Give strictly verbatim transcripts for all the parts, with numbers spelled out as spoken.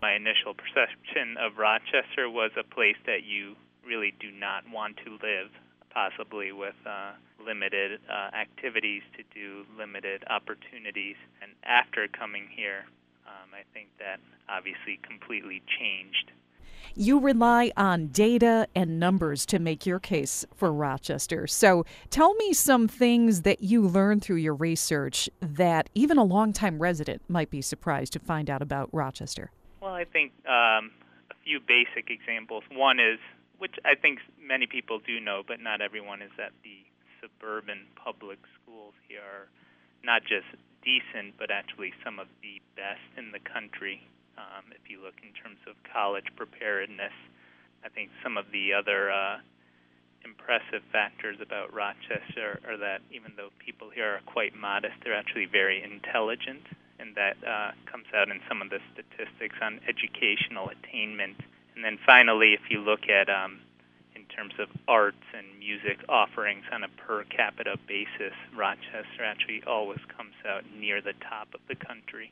My initial perception of Rochester was a place that you really do not want to live, possibly with uh, limited uh, activities to do, limited opportunities. And after coming here, um, I think that obviously completely changed. You rely on data and numbers to make your case for Rochester. So tell me some things that you learned through your research that even a longtime resident might be surprised to find out about Rochester. Well, I think um, a few basic examples. One is, which I think many people do know, but not everyone, is that the suburban public schools here are not just decent, but actually some of the best in the country. Um, if you look in terms of college preparedness, I think some of the other uh, impressive factors about Rochester are that even though people here are quite modest, they're actually very intelligent, and that uh, comes out in some of the statistics on educational attainment. And then finally, if you look at um, in terms of arts and music offerings on a per capita basis, Rochester actually always comes out near the top of the country.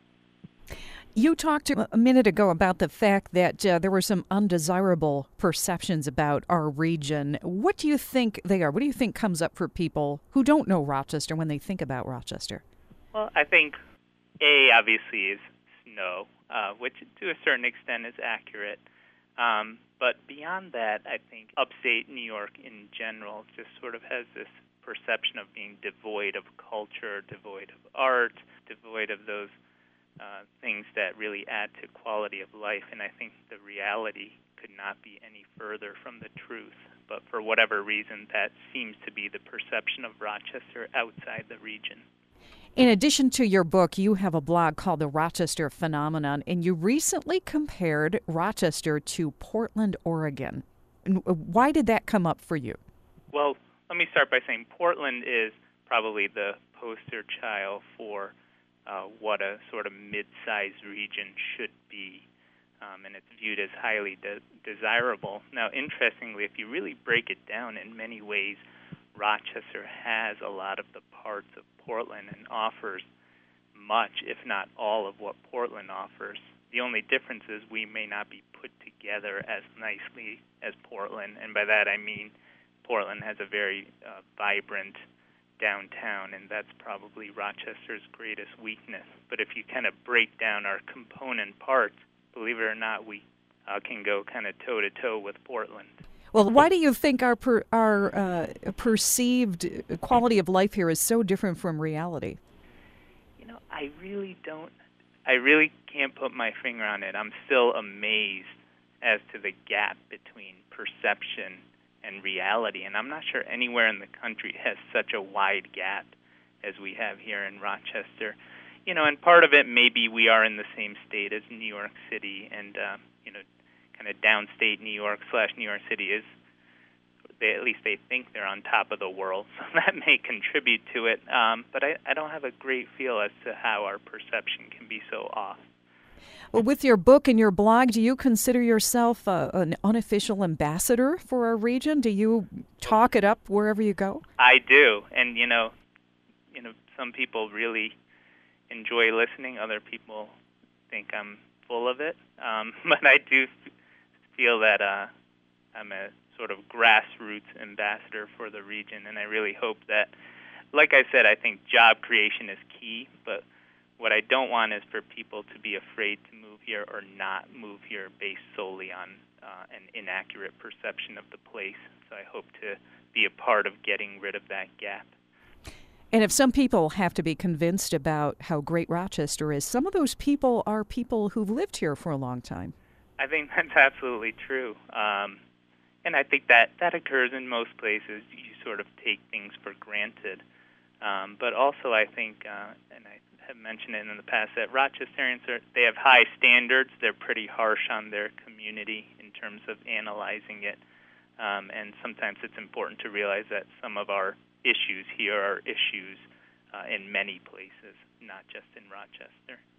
You talked a minute ago about the fact that uh, there were some undesirable perceptions about our region. What do you think they are? What do you think comes up for people who don't know Rochester when they think about Rochester? Well, I think A, obviously, is snow, uh, which to a certain extent is accurate. Um, but beyond that, I think upstate New York in general just sort of has this perception of being devoid of culture, devoid of art, devoid of those Uh, things that really add to quality of life, and I think the reality could not be any further from the truth. But for whatever reason, that seems to be the perception of Rochester outside the region. In addition to your book, you have a blog called The Rochester Phenomenon, and you recently compared Rochester to Portland, Oregon. Why did that come up for you? Well, let me start by saying Portland is probably the poster child for Uh, what a sort of mid-sized region should be, um, and it's viewed as highly de- desirable. Now, interestingly, if you really break it down, in many ways, Rochester has a lot of the parts of Portland and offers much, if not all, of what Portland offers. The only difference is we may not be put together as nicely as Portland, and by that I mean Portland has a very uh, vibrant downtown, and that's probably Rochester's greatest weakness. But if you kind of break down our component parts, believe it or not, we uh, can go kind of toe-to-toe with Portland. Well, why do you think our per, our uh, perceived quality of life here is so different from reality? You know, I really don't, I really can't put my finger on it. I'm still amazed as to the gap between perception and reality, and I'm not sure anywhere in the country has such a wide gap as we have here in Rochester. You know, and part of it maybe we are in the same state as New York City, and uh, you know, kind of downstate New York slash New York City is, they at least they think they're on top of the world, so that may contribute to it. Um, but I, I don't have a great feel as to how our perception can be so off. Well, with your book and your blog, do you consider yourself uh, an unofficial ambassador for our region? Do you talk it up wherever you go? I do, and you know, you know, some people really enjoy listening. Other people think I'm full of it, um, but I do f- feel that uh, I'm a sort of grassroots ambassador for the region, and I really hope that, like I said, I think job creation is key, but what I don't want is for people to be afraid to move here or not move here based solely on uh, an inaccurate perception of the place. So I hope to be a part of getting rid of that gap. And if some people have to be convinced about how great Rochester is, some of those people are people who've lived here for a long time. I think that's absolutely true. Um, and I think that that occurs in most places. You sort of take things for granted. Um, but also I think, uh, and I have mentioned it in the past, that Rochesterians, are, they have high standards. They're pretty harsh on their community in terms of analyzing it. Um, and sometimes it's important to realize that some of our issues here are issues uh, in many places, not just in Rochester.